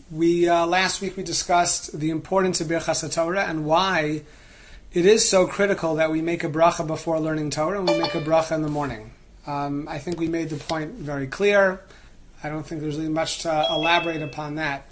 We last week we discussed the importance of Birchas Torah and why it is so critical that we make a bracha before learning Torah and we make a bracha in the morning. I think we made the point very clear. I don't think there's really much to elaborate upon that.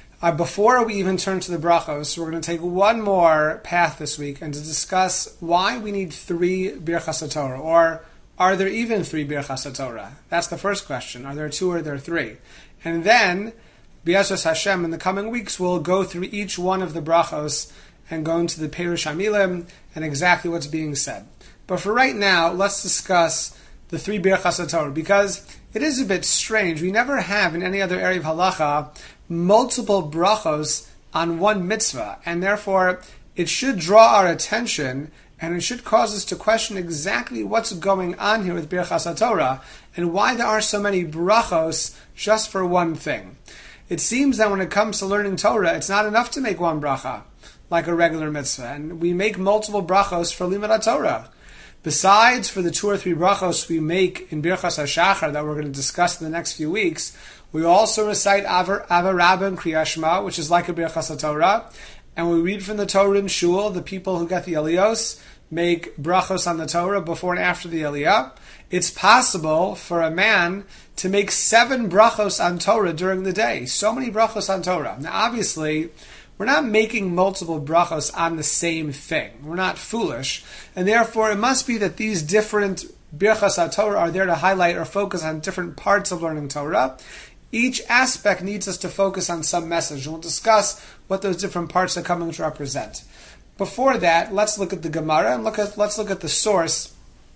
Before we even turn to the brachos, we're going to take one more path this week and to discuss why we need 3 Birchas Torah, or are there even 3 Birchas Torah? That's the first question. Are there 2 or are there 3? And then, B'ezras Hashem, in the coming weeks, we'll go through each one of the brachos and go into the Perush HaMilim and exactly what's being said. But for right now, let's discuss the 3 Birchas Torah, because it is a bit strange. We never have in any other area of halacha multiple brachos on one mitzvah, and therefore it should draw our attention and it should cause us to question exactly what's going on here with Birchas Torah and why there are so many brachos just for one thing. It seems that when it comes to learning Torah, it's not enough to make one bracha like a regular mitzvah, and we make multiple brachos for Limud Torah. Besides for the 2 or 3 brachos we make in Birchas HaShachar that we're going to discuss in the next few weeks, we also recite Ava Rabbah and Kriyas Shema, which is like a Birchas Torah, and we read from the Torah in Shul. The people who get the Aliyos make brachos on the Torah before and after the Aliyah. It's possible for a man to make 7 brachos on Torah during the day. So many brachos on Torah. Now obviously, we're not making multiple brachos on the same thing. We're not foolish. And therefore, it must be that these different Birchas Torah are there to highlight or focus on different parts of learning Torah. Each aspect needs us to focus on some message, and we'll discuss what those different parts are coming to represent. Before that, let's look at the Gemara and let's look at the source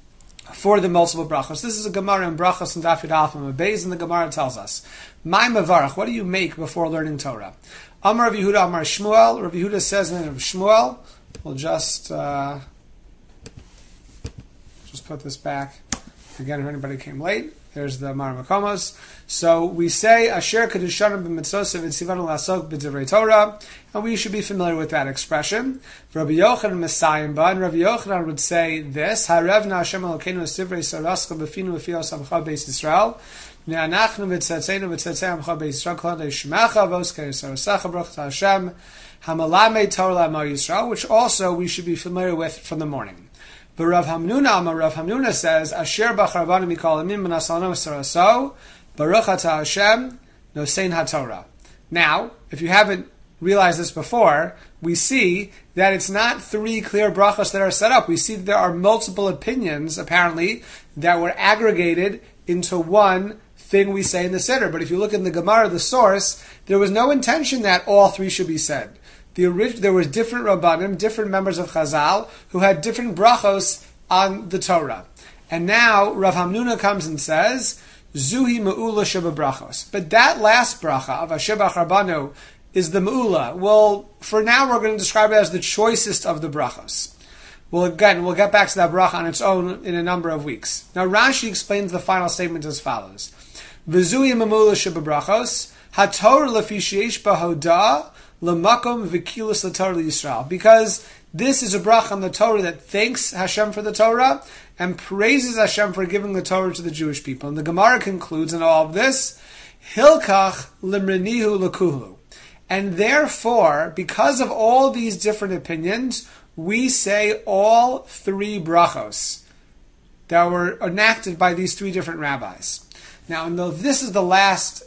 for the multiple brachos. This is a Gemara in Brachos and Daf Yud Aleph Amud Beis, and the Gemara tells us, "My mavarach, what do you make before learning Torah?" Amar Rav Yehuda, Amar Shmuel. Rav Yehuda says in the name of Shmuel. We'll just put this back again if anybody came late. There's the Mar Makomos. So we say, Asher Kedushanim b'mitzvosav v'tzivanu la'asok b'divrei Torah, and we should be familiar with that expression. Rabbi Yochanan Messiah, and Rabbi Yochanan would say this, Harevna Hashem Elokeinu esivrei saraska b'finu v'fios amcha beis Yisrael, ne'anachnu v'tzetzeinu v'tzetzei amcha beis Yisrael, kol hadei shemecha v'oskei sarasacha brachas Hashem, hamalamei Torah la'amar Yisrael, which also we should be familiar with from the morning. But Rav Hamnuna says, Asher b'charabanu mikol amim v'nasalanu saraso, Baruch atah Hashem, nosein haTorah. Now, if you haven't realized this before, we see that it's not 3 clear brachos that are set up. We see that there are multiple opinions, apparently, that were aggregated into one thing we say in the Siddur. But if you look in the Gemara, the source, there was no intention that all 3 should be said. There were different Rabbanim, different members of Chazal, who had different brachos on the Torah. And now Rav Hamnuna comes and says, Zuhi Me'ula Sheba Brachos. But that last bracha of Asher B'charabanu is the Me'ula. Well, for now we're going to describe it as the choicest of the brachos. Well, again, we'll get back to that bracha on its own in a number of weeks. Now Rashi explains the final statement as follows. V'zuhi Me'ula Sheba Brachos, HaTorah Lefi Sheish B'hodah, L'makom v'kilus l'Torah l'Yisrael, because this is a bracha on the Torah that thanks Hashem for the Torah and praises Hashem for giving the Torah to the Jewish people. And the Gemara concludes in all of this, Hilkach limrenihu l'kuhu. And therefore, because of all these different opinions, we say all 3 brachos that were enacted by these 3 different rabbis. Now, if this last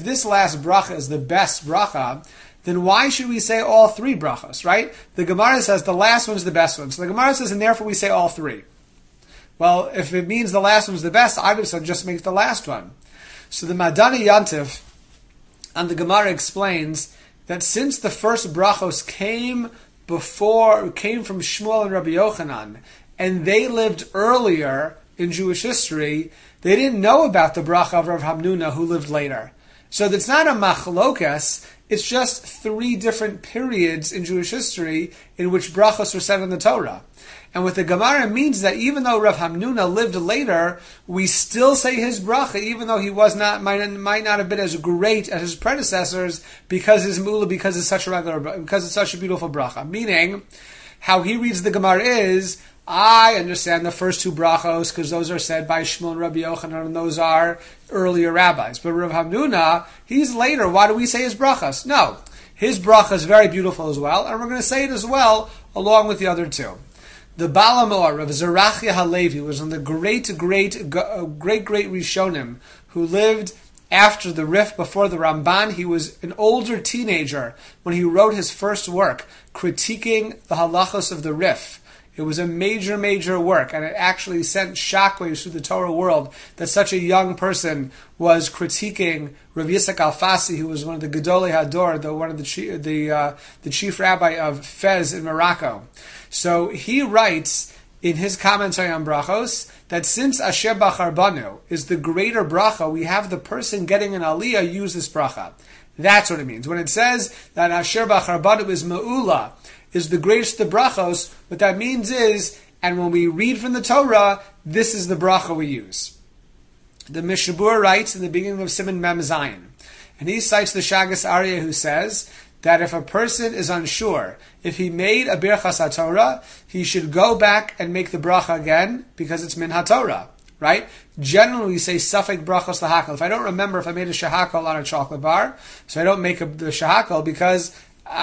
bracha is the best bracha, then why should we say all 3 brachos, right? The Gemara says the last one's the best one. So the Gemara says, and therefore we say all 3. Well, if it means the last one's the best, I would say just make the last one. So the Madani Yantiv and the Gemara explains that since the first brachos came from Shmuel and Rabbi Yochanan, and they lived earlier in Jewish history, they didn't know about the bracha of Rav Hamnuna who lived later. So it's not a machlokas, it's just 3 different periods in Jewish history in which brachos were said in the Torah. And what the Gemara means that even though Rav Hamnuna lived later, we still say his bracha, even though he might not have been as great as his predecessors, because it's such a beautiful bracha. Meaning, how he reads the Gemara is, I understand the first two brachos because those are said by Shmuel and Rabbi Yochanan, and those are earlier rabbis. But Rav Hamnuna, he's later. Why do we say his brachas? No, his bracha is very beautiful as well, and we're going to say it as well along with the other two. The Baal HaMaor, Rav Zerachia Halevi, was one of the great Rishonim who lived after the Rif, before the Ramban. He was an older teenager when he wrote his first work, critiquing the halachos of the Rif. It was a major, major work, and it actually sent shockwaves through the Torah world that such a young person was critiquing Rav Yitzchak Alfasi, who was one of the Gedolei Hador, the chief rabbi of Fez in Morocco. So he writes in his commentary on brachos that since Asher Bachar Banu is the greater bracha, we have the person getting an aliyah use this bracha. That's what it means. When it says that Asher Bachar Banu is Ma'ula, is the greatest of the brachos, what that means is, and when we read from the Torah, this is the bracha we use. The Mishnah Berurah writes in the beginning of Siman Mem Zayin, and he cites the Shagas Aryeh who says that if a person is unsure, if he made a Birchas HaTorah, he should go back and make the bracha again, because it's Min HaTorah, right? Generally we say Safek Brachos Lahakal. If I don't remember if I made a Shahakal on a chocolate bar, so I don't make the Shahakal because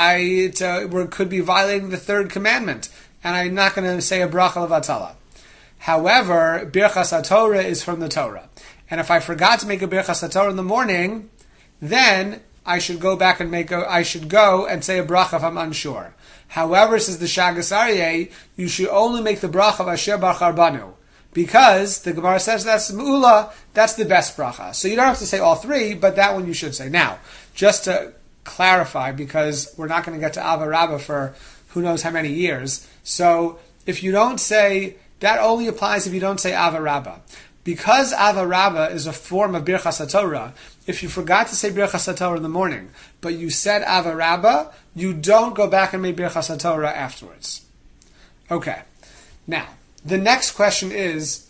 it could be violating the third commandment, and I'm not going to say a bracha levatala. However, Birchas HaTorah is from the Torah, and if I forgot to make a Birchas HaTorah in the morning, then I should go back and I should go and say a bracha if I'm unsure. However, says the Shagas Aryeh, you should only make the bracha of Asher Bachar Banu, because the Gemara says that's Me'ula, that's the best bracha. So you don't have to say all three, but that one you should say. Now, just to clarify, because we're not going to get to Ava Rabbah for who knows how many years. So if you don't say, that only applies if you don't say Ava Rabbah. Because Ava Rabbah is a form of Birchas HaTorah, if you forgot to say Birchas HaTorah in the morning, but you said Ava Rabbah, you don't go back and make Birchas HaTorah afterwards. Okay. Now, the next question is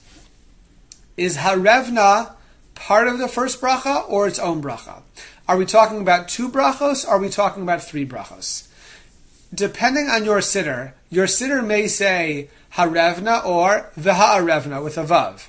Harevna part of the first bracha or its own bracha? Are we talking about two brachos or are we talking about three brachos? Depending on your siddur may say Harevna or V'ha'arevna with a vav.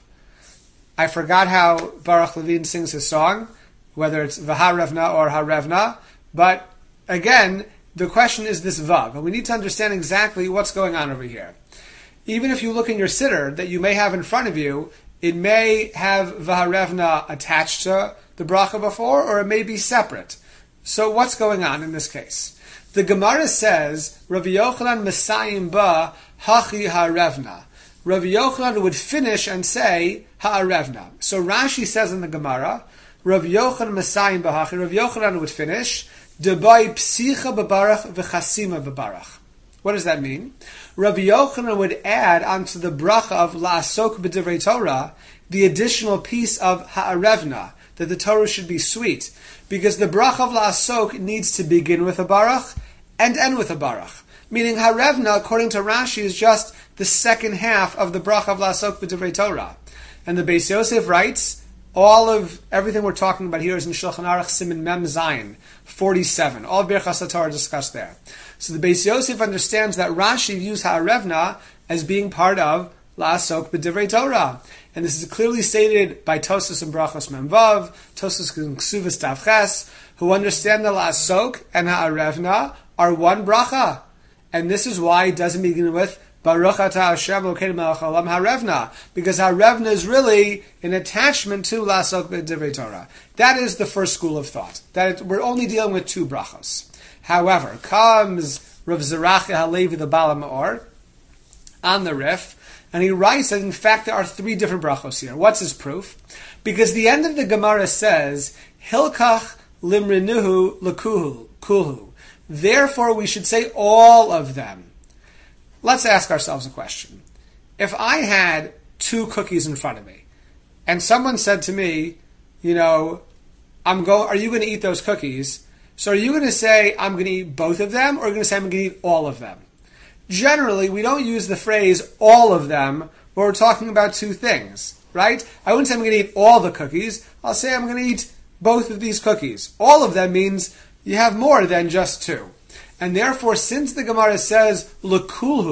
I forgot how Baruch Levine sings his song, whether it's V'ha'arevna or Harevna, but again, the question is this vav, and we need to understand exactly what's going on over here. Even if you look in your siddur that you may have in front of you, it may have V'ha'arevna attached to the bracha before, or it may be separate. So what's going on in this case? The Gemara says, Rabbi Yochanan Mesayim ba hachi ha'arevna. Rabbi Yochanan would finish and say ha'arevna. So Rashi says in the Gemara, Rabbi Yochanan Mesayim ba hachi, Rabbi Yochanan would finish, Debai psicha bebarach v'chasima bebarach. What does that mean? Rabbi Yochanan would add onto the bracha of la'asok b'divrei Torah the additional piece of ha'arevna, that the Torah should be sweet, because the bracha of la'asok needs to begin with a baruch and end with a baruch. Meaning harevna, according to Rashi, is just the second half of the bracha of la'asok b'divrei Torah. And the Beis Yosef writes, all of everything we're talking about here is in Shulchan Aruch Siman Mem Zayin 47. All of Birchas HaTorah discussed there. So the Beis Yosef understands that Rashi views ha'arevna as being part of la'asok b'divrei Torah. And this is clearly stated by Tosfos and Brachos Mem Vav, Tosfos and Ksuvas Tav Ches, who understand that la'asok and ha'arevna are one bracha. And this is why it doesn't begin with Baruch atah Hashem Elokeinu melech haolam harevna, because harevna is really an attachment to la'asok b'divrei Torah. That is the first school of thought, that we're only dealing with two brachos. However, comes Rav Zerachia Halevi, the Baal HaMaor, on the Rif, and he writes that in fact there are three different brachos here. What's his proof? Because the end of the Gemara says, Hilkach limrinuhu kulhu. Therefore we should say all of them. Let's ask ourselves a question. If I had two cookies in front of me, and someone said to me, are you going to eat those cookies? So are you going to say, I'm going to eat both of them, or are you going to say, I'm going to eat all of them? Generally, we don't use the phrase all of them when we're talking about two things, right? I wouldn't say I'm going to eat all the cookies. I'll say I'm going to eat both of these cookies. All of them means you have more than just two. And therefore, since the Gemara says, L'kulhu,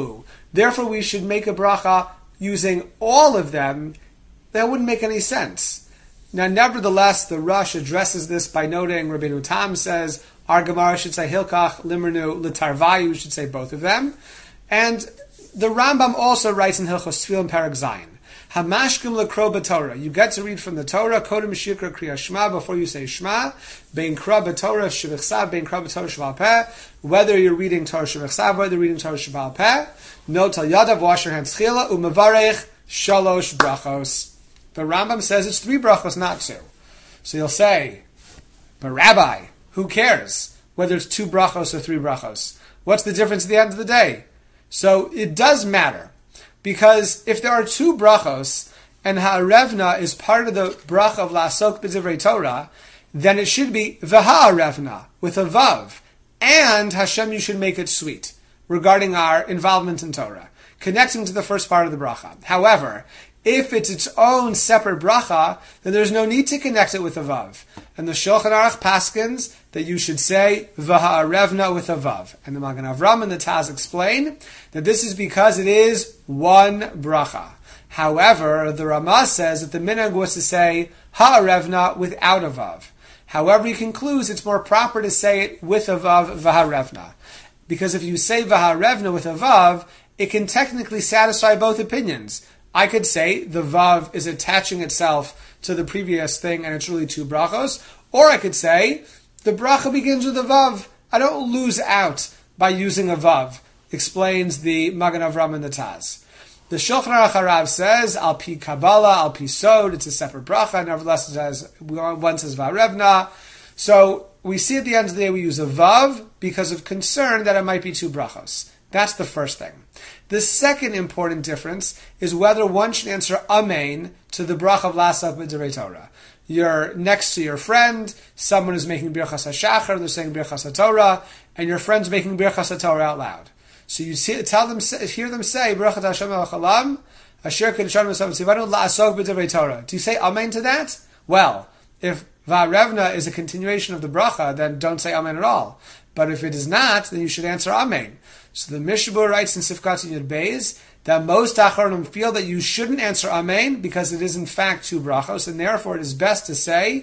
Therefore, we should make a bracha using all of them. That wouldn't make any sense. Now, nevertheless, the Rush addresses this by noting Rabbeinu Tam says our Gemara should say Hilkach Limrnu L'Tarvayu, should say both of them. And the Rambam also writes in Hilchos Tefillin Perek Zayin, Hamashkim L'Kro B'Torah. You get to read from the Torah, Kodem Shikra Kriya Shema, before you say Shema, Bein Kra B'Torah Shevichsav, Bein Kra B'Torah Sheval Peh, whether you're reading Torah Shevichsav, whether you're reading Torah Sheval Peh, no Tal Yadav, wash your hands Chila, U'Mevarech Shalosh Brachos. The Rambam says it's 3 brachos, not 2. So you'll say, but Rabbi, who cares whether it's 2 brachos or 3 brachos? What's the difference at the end of the day? So it does matter, because if there are 2 brachos and ha'arevna is part of the bracha of la'asok b'divrei Torah, then it should be v'ha'arevna with a vav, and Hashem, you should make it sweet regarding our involvement in Torah, connecting to the first part of the bracha. However, if it's its own separate bracha, then there's no need to connect it with a vav. And the Shulchan Aruch paskins that you should say v'ha'arevna with a vav. And the Magen Avram and the Taz explain that this is because it is one bracha. However, the Ramah says that the minhag was to say ha'arevna without a vav. However, he concludes it's more proper to say it with a vav v'ha'arevna. Because if you say v'ha'arevna with a vav, it can technically satisfy both opinions. I could say the vav is attaching itself to the previous thing and it's really 2 brachos. Or I could say the bracha begins with a vav. I don't lose out by using a vav, explains the Magen Avram and the Taz. The Shulchan Aruch Harav says, Al Pi Kabbalah, Al Pi Sod, it's a separate bracha. Nevertheless, it says, one says Va'arevna. So we see at the end of the day we use a vav because of concern that it might be 2 brachos. That's the first thing. The second important difference is whether one should answer Amen to the bracha of La'asok b'divrei Torah. You're next to your friend, someone is making Birchas HaShachar, they're saying Birchas HaTorah, and your friend's making Birchas HaTorah out loud. So you hear them say, Baruch Hashem Elochalam, Asher Kedushan V'Sav Tzivanu La'asok b'divrei Torah. Do you say Amen to that? Well, if Va'arevna is a continuation of the bracha, then don't say Amen at all. But if it is not, then you should answer Amen. So the Mishbur writes in Sifkat Yud Beis that most Acharonim feel that you shouldn't answer Amen because it is in fact 2 brachos, and therefore it is best to say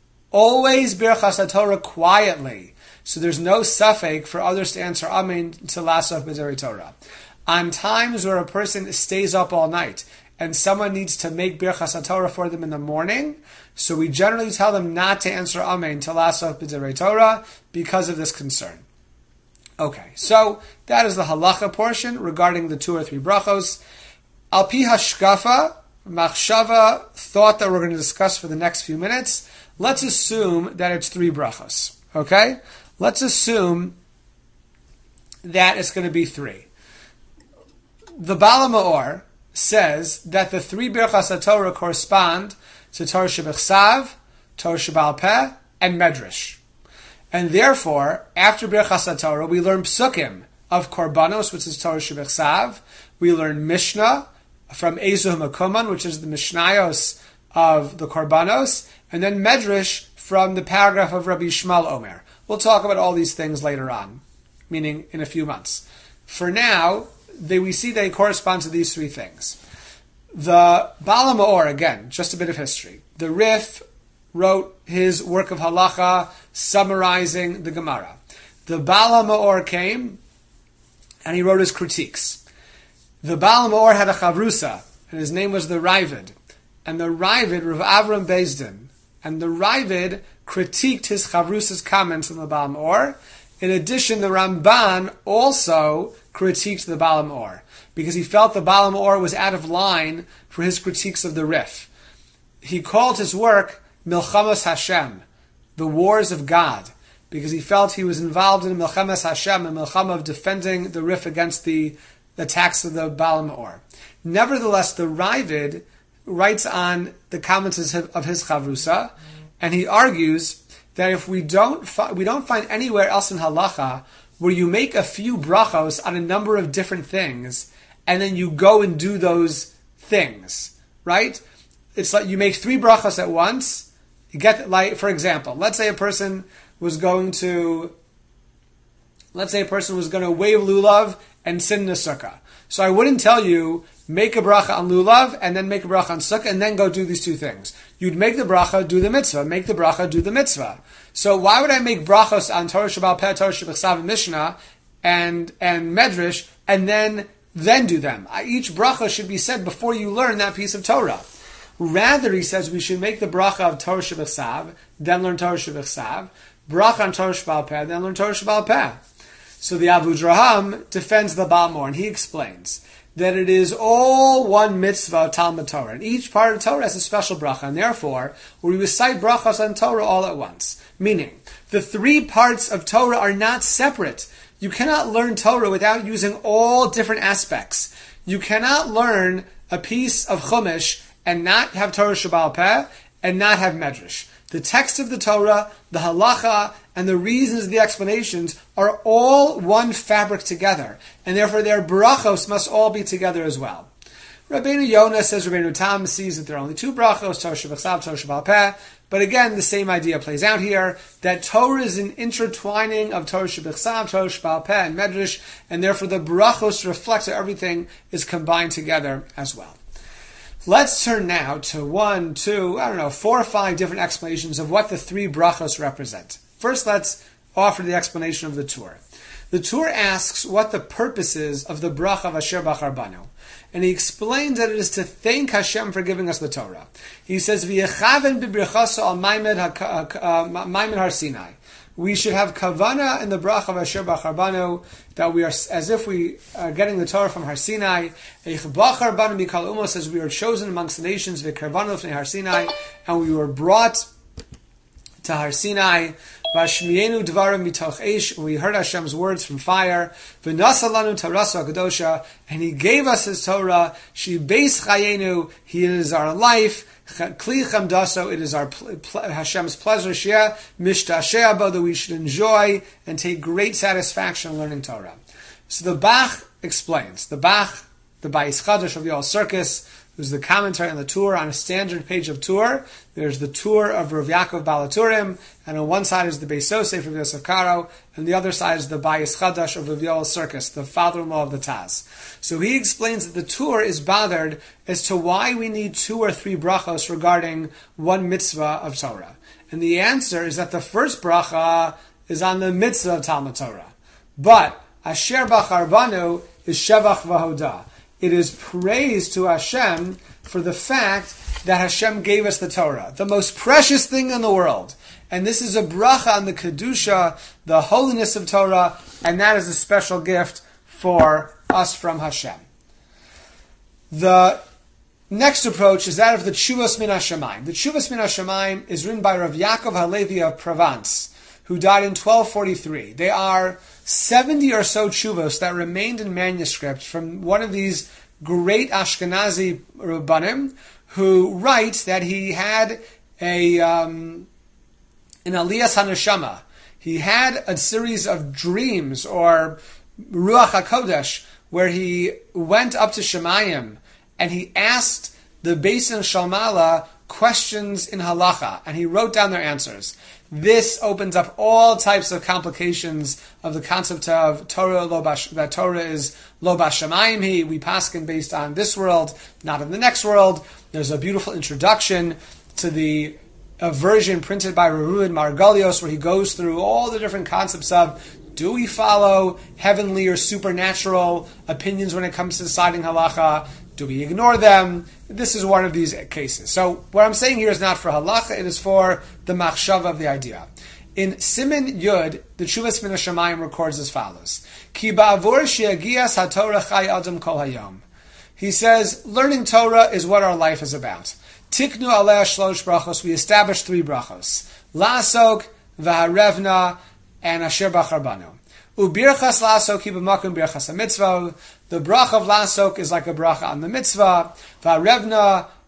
always Birchas HaTorah quietly. So there's no suffix for others to answer Amen to La'asok b'divrei Torah. On times where a person stays up all night and someone needs to make Birchas HaTorah for them in the morning, so we generally tell them not to answer Amen to La'asok b'divrei Torah because of this concern. Okay, so that is the halacha portion regarding the 2 or 3 brachos. Al pi hashkafa, machshava, thought that we're going to discuss for the next few minutes. Let's assume that it's 3 brachos. Okay? Let's assume that it's going to be 3. The Baal HaMaor says that the 3 Birchas HaTorah correspond to Torah Shebichsav, Torah Shebal Peh, and Medrash. And therefore, after Birchas HaTorah, we learn Psukim of Korbanos, which is Torah Shebichsav. We learn Mishnah from Ezu HaMakoman, which is the Mishnayos of the Korbanos. And then Medrash from the paragraph of Rabbi Shmuel Omer. We'll talk about all these things later on, meaning in a few months. For now, we see they correspond to these 3 things. The Baal HaMaor, again, just a bit of history. The Rif wrote his work of halacha summarizing the Gemara. The Baal HaMaor came and he wrote his critiques. The Baal HaMaor had a chavrusa and his name was the Ravid. And the Ravid, Rav Avram Bezdin, and the Ravid critiqued his chavrusa's comments on the Baal HaMaor. In addition, the Ramban also critiqued the Baal HaMaor because he felt the Baal HaMaor was out of line for his critiques of the Rif. He called his work Milchamas Hashem, the wars of God, because he felt he was involved in Milchamas Hashem, a milchama of defending the Rif against the attacks of the Baal HaMaor. Nevertheless, the Ravid writes on the comments of his chavrusa, and he argues that if we don't find anywhere else in halacha where you make a few brachos on a number of different things, and then you go and do those things, right? It's like you make 3 brachos at once. You get, like, for example, let's say a person was going to let's say a person was going to wave lulav and sin in a sukkah. So I wouldn't tell you, make a bracha on lulav, and then make a bracha on sukkah, and then go do these two things. You'd make the bracha, do the mitzvah. Make the bracha, do the mitzvah. So why would I make brachos on Torah Sheba'al Peh, Torah Shebechsav, and Mishnah, and Medrash, and then do them? Each bracha should be said before you learn that piece of Torah. Rather, he says, we should make the bracha of Torah Shebechsav, then learn Torah Shebechsav, bracha on Torah Sheba'al Peh, then learn Torah Sheba'al Peh. So the Abu Draham defends the Baal Mor, and he explains that it is all one mitzvah of Talmud Torah, and each part of Torah has a special bracha, and therefore we recite brachas on Torah all at once. Meaning, the three parts of Torah are not separate. You cannot learn Torah without using all different aspects. You cannot learn a piece of Chumash and not have Torah Sheba'al Peh and not have Medrash. The text of the Torah, the halacha, and the reasons, the explanations are all one fabric together, and therefore their brachos must all be together as well. Rabbeinu Yonah says Rabbeinu Tam sees that there are only two brachos, Torah Shebechsav, Torah Sheba'al Peh, but again, the same idea plays out here, that Torah is an intertwining of Torah Shebechsav, Torah Sheba'al Peh, and Medrash, and therefore the brachos reflect that everything is combined together as well. Let's turn now to 4 or 5 different explanations of what the three brachos represent. First, let's offer the explanation of the Tur. The Tur asks what the purpose is of the bracha of Asher Bachar Banu. And he explains that it is to thank Hashem for giving us the Torah. He says, V'yechaven b'brichaso al Maimed Har Sinai. We should have kavana in the bracha of Asher Bachar Banu, that we are as if we are getting the Torah from Har Sinai. Eich Bachar Banu Mikal Umos says we are chosen amongst the nations, V'karvanu l'fnei Har Sinai, and we were brought to Har Sinai. Vashmienu dvarim mitoch eish. We heard Hashem's words from fire. V'nasa lanu taraso hakadosha, and He gave us His Torah. She beis chayenu. He is our life. Kli chamdaso. It is our Hashem's pleasure. Shea mishtasheh bo, that we should enjoy and take great satisfaction in learning Torah. So the Bach explains. The Bach, the Bayis Chadash of the All Circus, who's the commentary on the Tur, on a standard page of Tur. There's the Tur of Rav Yaakov Balaturim, and on one side is the Beis Yosef of Yosef Karo, and the other side is the Bayis Chadash of Rav Yoel Circus, the father-in-law of the Taz. So he explains that the Tur is bothered as to why we need 2 or 3 brachos regarding one mitzvah of Torah. And the answer is that the first bracha is on the mitzvah of Talmud Torah. But Asher Bachar Banu is Shevach V'Hodah. It is praise to Hashem for the fact that Hashem gave us the Torah, the most precious thing in the world. And this is a bracha on the Kedusha, the holiness of Torah, and that is a special gift for us from Hashem. The next approach is that of the Tshuvos Min HaShamayim. The Tshuvos Min HaShamayim is written by Rav Yaakov Halevi of Provence, who died in 1243. They are 70 or so tshuvos that remained in manuscript from one of these great Ashkenazi Rabbanim, who writes that he had in Aliyas HaNeshama, he had a series of dreams, or Ruach HaKodesh, where he went up to Shemayim and he asked the Beis Din Shalmala questions in halacha, and he wrote down their answers. This opens up all types of complications of the concept of Torah, that Torah is lo bashamayim. We paskin based on this world, not in the next world. There's a beautiful introduction to the version printed by Reuven Margolios, where he goes through all the different concepts of, do we follow heavenly or supernatural opinions when it comes to deciding halacha? Do we ignore them? This is one of these cases. So what I'm saying here is not for halacha, it is for the machshava of the idea. In Siman Yud, the Tshuvos Min HaShamayim records as follows. Ki ba'avur she'agias haTorah chay adam kol hayom. He says, learning Torah is what our life is about. Tiknu aleh shlosh brachos, we establish 3 brachos. La'asok, v'harevna, and Asher Bachar Banu. Ubirchas lasok ki b'makom birchas ha-mitzvah. The bracha of lasok is like a bracha on the mitzvah. V'harevna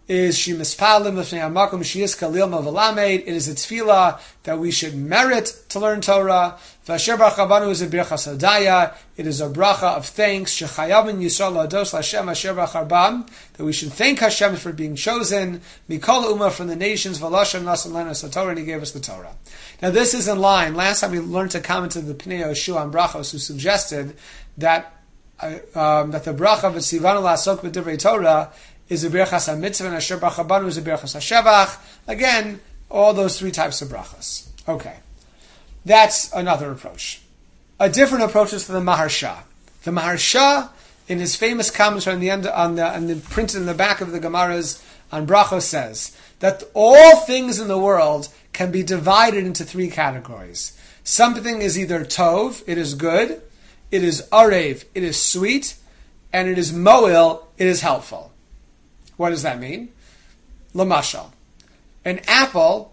is Shimispalim Lefnei Hamakom Shiyiska Lilma V'Lamed. It is a tefillah that we should merit to learn Torah. V'Asher Baruch Rabanu is a birchas hadaya. It is a bracha of thanks. Shechayavin Yisrael Lados Hashem Asher Baruch Rabam, that we should thank Hashem for being chosen. Mikol Ummah, from the nations. V'Lashem Nasan Lenas Torah, and He gave us the Torah. Now this is in line. Last time we learned to comment to the Pnei Yoshua on brachos, who suggested that that the bracha of Tzivanu La'asok B'divrei Torah is a birchas ha-mitzvah, and Asher Baruch Rabanu is a birchas ha-shevach. Again, all those three types of brachas. Okay. That's another approach. A different approach is for the Maharsha. The Maharsha, in his famous commentary on the end, on the printed in the back of the Gemaras on brachos, says that all things in the world can be divided into three categories. Something is either tov, it is good; it is arev, it is sweet; and it is moil, it is helpful. What does that mean? Lamashal. An apple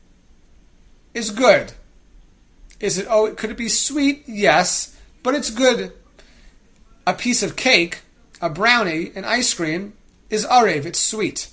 is good. Could it be sweet? Yes, but it's good. A piece of cake, a brownie, an ice cream is arev, it's sweet.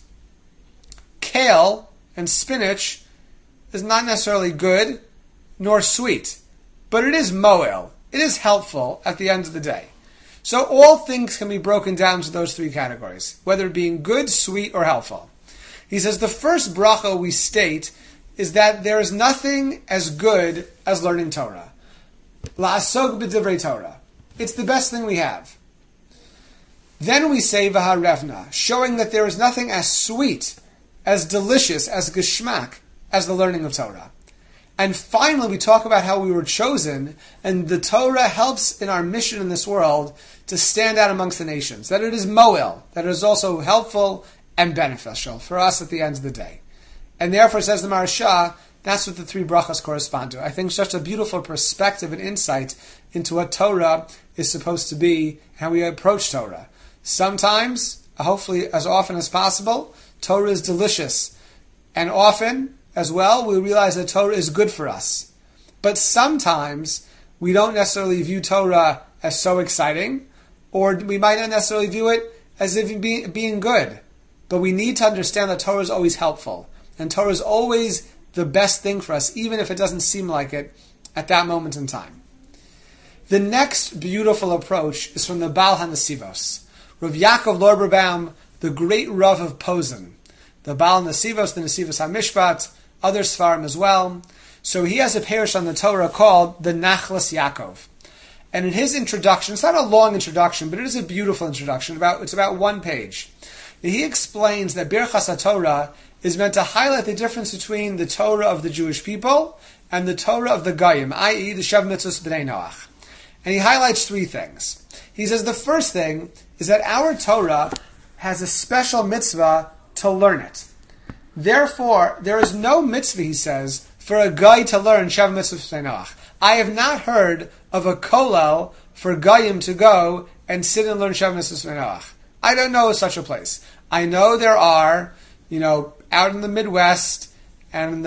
Kale and spinach is not necessarily good nor sweet, but it is moel. It is helpful at the end of the day. So all things can be broken down to those three categories, whether being good, sweet, or helpful. He says the first bracha we state is that there is nothing as good as learning Torah. La'asog b'divrei Torah. It's the best thing we have. Then we say v'harevna, showing that there is nothing as sweet, as delicious, as geschmack, as the learning of Torah. And finally, we talk about how we were chosen, and the Torah helps in our mission in this world to stand out amongst the nations. That it is moel, that it is also helpful and beneficial for us at the end of the day. And therefore, says the Maharsha, that's what the three brachas correspond to. I think such a beautiful perspective and insight into what Torah is supposed to be, how we approach Torah. Sometimes, hopefully as often as possible, Torah is delicious. And often, as well, we realize that Torah is good for us. But sometimes we don't necessarily view Torah as so exciting, or we might not necessarily view it as if being good. But we need to understand that Torah is always helpful. And Torah is always the best thing for us, even if it doesn't seem like it at that moment in time. The next beautiful approach is from the Baal HaNesivos, Rav Yaakov Lorberbaum, the great Rav of Posen. The Baal HaNesivos, the Nesivos HaMishpat, other Sfarim as well. So he has a parish on the Torah called the Nachlas Yaakov. And in his introduction, it's not a long introduction, but it is a beautiful introduction. It's about 1 page. He explains that Birchas HaTorah is meant to highlight the difference between the Torah of the Jewish people and the Torah of the Goyim, i.e. the Shav Mitzvos B'nai Noach. And he highlights 3 things. He says the first thing is that our Torah has a special mitzvah to learn it. Therefore, there is no mitzvah, he says, for a guy to learn Shav Mitzvos B'nai Noach. I have not heard of a kollel for Goyim to go and sit and learn Shav Mitzvos B'nai Noach. I don't know of such a place. I know there are, out in the Midwest and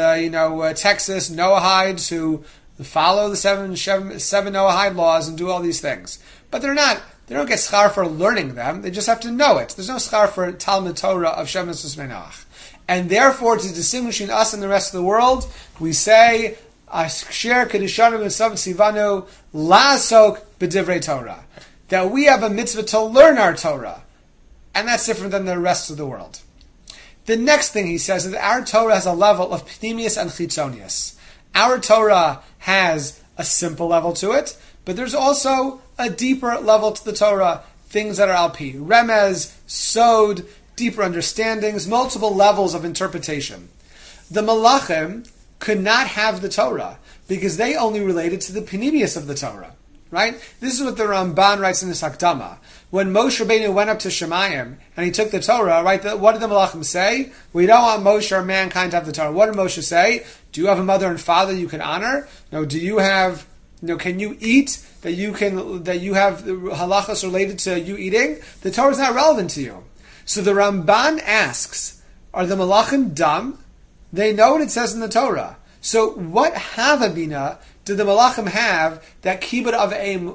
Texas, Noahides who follow the seven Noahide laws and do all these things. But they don't get schar for learning them. They just have to know it. There's no schar for Talmud Torah of Shav Mitzvos B'nai Noach. And therefore, to distinguish between us and the rest of the world, we say, Asher Kedushanim B'Sav Tzivanu La'asok B'divrei Torah. That we have a mitzvah to learn our Torah. And that's different than the rest of the world. The next thing he says is that our Torah has a level of pnimius and chitzonius. Our Torah has a simple level to it, but there's also a deeper level to the Torah, things that are alpi, remez, sod, deeper understandings, multiple levels of interpretation. The Malachim could not have the Torah because they only related to the pnimius of the Torah. Right? This is what the Ramban writes in the Hakdama. When Moshe Rabbeinu went up to Shemayim and he took the Torah, right? What did the Malachim say? We don't want Moshe or mankind to have the Torah. What did Moshe say? Do you have a mother and father you can honor? No. Do you have? Can you eat? That you have halachas related to you eating? The Torah is not relevant to you. So the Ramban asks, are the Malachim dumb? They know what it says in the Torah. So what havabina did the Malachim have that kibbud of aim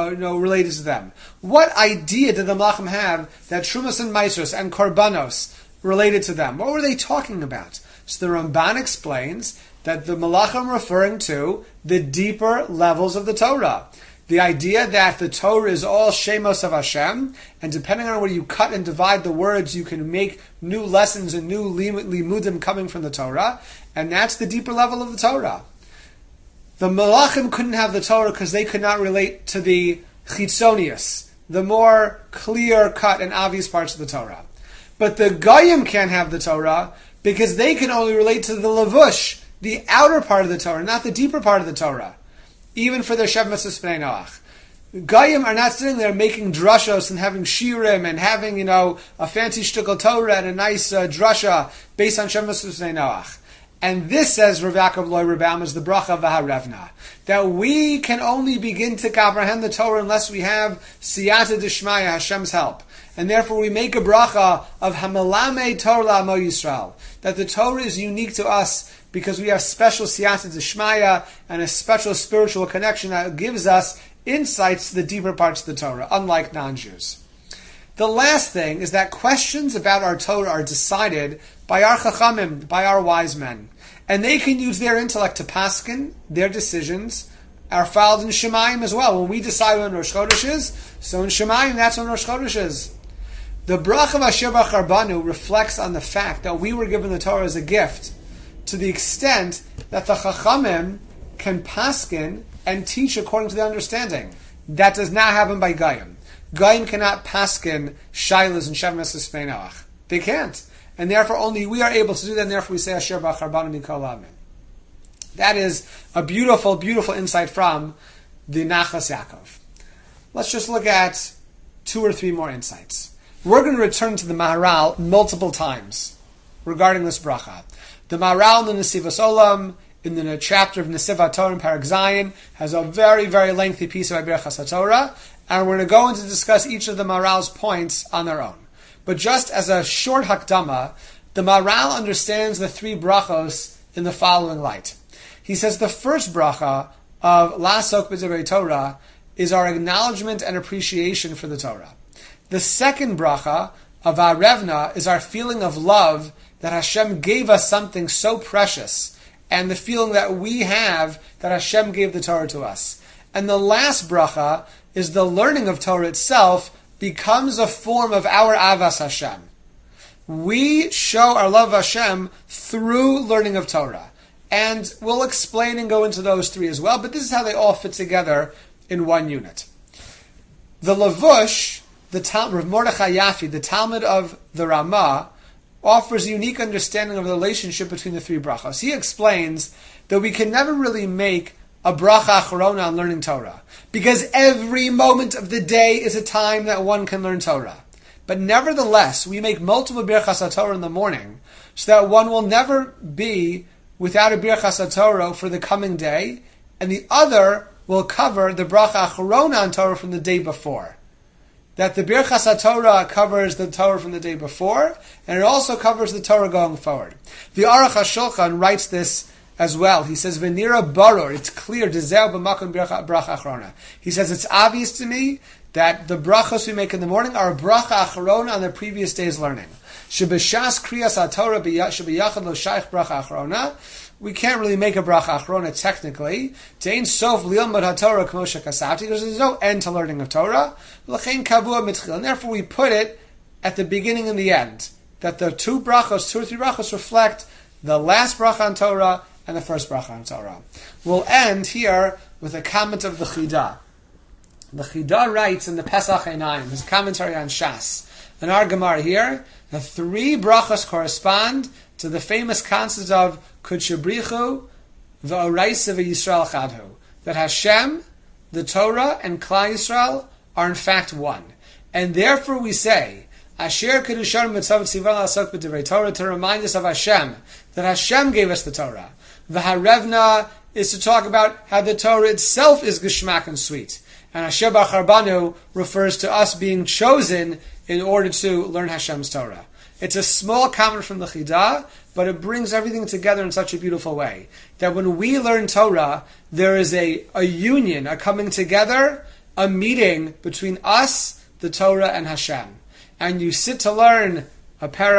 related to them? What idea did the Malachim have that Trumas and Maisros and Korbanos related to them. What were they talking about? So the Ramban explains that the Malachim referring to the deeper levels of the Torah. The idea that the Torah is all Shemos of Hashem, and depending on where you cut and divide the words, you can make new lessons and new limudim coming from the Torah, and that's the deeper level of the Torah. The Malachim couldn't have the Torah because they could not relate to the Chitzonius, the more clear-cut and obvious parts of the Torah. But the Goyim can't have the Torah because they can only relate to the Levush, the outer part of the Torah, not the deeper part of the Torah. Even for their Shev Mitzvahs B'nai Noach. Goyim are not sitting there making drushos and having shirim and having, a fancy shtickle Torah and a nice drasha based on Shev Mitzvahs B'nai Noach. And this, says Rav Yaakov Loi Rebam, is the bracha v'harevna, that we can only begin to comprehend the Torah unless we have siyata d'shmaya, Hashem's help. And therefore we make a bracha of hamelame Torah la'amo Yisrael, that the Torah is unique to us because we have special siyata d'shmaya and a special spiritual connection that gives us insights to the deeper parts of the Torah, unlike non-Jews. The last thing is that questions about our Torah are decided by our chachamim, by our wise men. And they can use their intellect to paskin, their decisions are filed in Shemayim as well. When we decide when Rosh Chodesh is, so in Shemayim, that's when Rosh Chodesh is. The bracha of Asher Bachar Banu reflects on the fact that we were given the Torah as a gift, to the extent that the chachamim can paskin and teach according to their understanding. That does not happen by Goyim. Goyim cannot paskin shailas and Shev Mitzvahs B'nai Noach. They can't. And therefore only we are able to do that, and therefore we say Asher Bachar Banu Mikol Amin. That is a beautiful, beautiful insight from the Nachas Yaakov. Let's just look at 2 or 3 more insights. We're going to return to the Maharal multiple times regarding this bracha. The Maharal in the Nesivos Olam, in the chapter of Nesivat Torah in Parag Zayin, has a very, very lengthy piece about Birchas HaTorah, and we're going to go into discuss each of the Maharal's points on their own. But just as a short hakdama, the Maharal understands the 3 brachos in the following light. He says the first bracha of Lasok B'Divrei Torah is our acknowledgement and appreciation for the Torah. The second bracha of Harevna is our feeling of love that Hashem gave us something so precious, and the feeling that we have that Hashem gave the Torah to us. And the last bracha is the learning of Torah itself becomes a form of our avas Hashem. We show our love of Hashem through learning of Torah. And we'll explain and go into those 3 as well, but this is how they all fit together in one unit. The Levush, Rav Mordechai Yafi, the Talmud of the Ramah, offers a unique understanding of the relationship between the 3 brachos. He explains that we can never really make a bracha acharona on learning Torah, because every moment of the day is a time that one can learn Torah. But nevertheless, we make multiple birchas HaTorah in the morning, so that one will never be without a birchas HaTorah for the coming day, and the other will cover the bracha acharona on Torah from the day before. That the birchas HaTorah covers the Torah from the day before, and it also covers the Torah going forward. The Aruch HaShulchan writes this as well. He says, "V'nira baror," it's clear, "Dezeu b'makom bracha acharona." He says, it's obvious to me that the brachos we make in the morning are a bracha acharona on the previous day's learning. Shebeshas kriyas haTorah shebiyachad lo shaykh bracha acharona. We can't really make a bracha acharona technically. Tein sof lilmad haTorah k'mo shekasavti, because there's no end to learning of Torah. L'chein kavua mitchil, and therefore we put it at the beginning and the end. That the 2 or 3 brachos reflect the last bracha on Torah and the first bracha on Torah. We'll end here with a comment of the Chida. The Chida writes in the Pesach Einayim, his commentary on Shas, in our Gemara here, the 3 brachos correspond to the famous concept of Kudshabrichu v'Oraisa v'Yisrael Chadhu, that Hashem, the Torah, and Klal Yisrael are in fact one. And therefore we say, Asher Kedushan Mitzvah Tzivan Lasok B'Divrei Torah, to remind us of Hashem, that Hashem gave us the Torah. V'harevna is to talk about how the Torah itself is geshmak and sweet. And Asher Bachar Banu refers to us being chosen in order to learn Hashem's Torah. It's a small comment from the Chida, but it brings everything together in such a beautiful way. That when we learn Torah, there is a union, a coming together, a meeting between us, the Torah, and Hashem. And you sit to learn a parak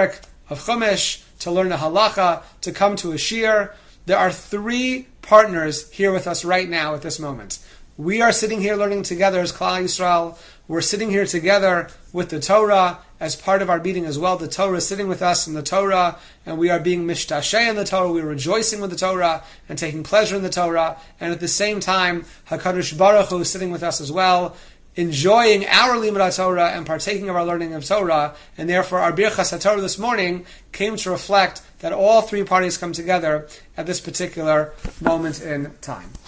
of Chumash, to learn a halacha, to come to a shir. There are 3 partners here with us right now at this moment. We are sitting here learning together as Klal Yisrael. We're sitting here together with the Torah as part of our meeting as well. The Torah is sitting with us in the Torah, and we are being mishtasheh in the Torah. We're rejoicing with the Torah and taking pleasure in the Torah. And at the same time, HaKadosh Baruch Hu is sitting with us as well, enjoying our Limud Torah and partaking of our learning of Torah. And therefore, our Birchas HaTorah this morning came to reflect that all 3 parties come together at this particular moment in time.